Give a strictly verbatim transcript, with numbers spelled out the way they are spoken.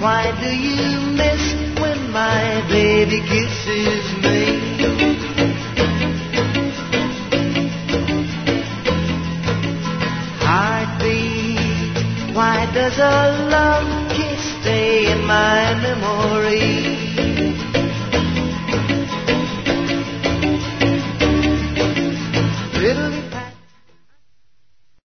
Why do you miss when my baby kisses me? Heartbeat, why does a love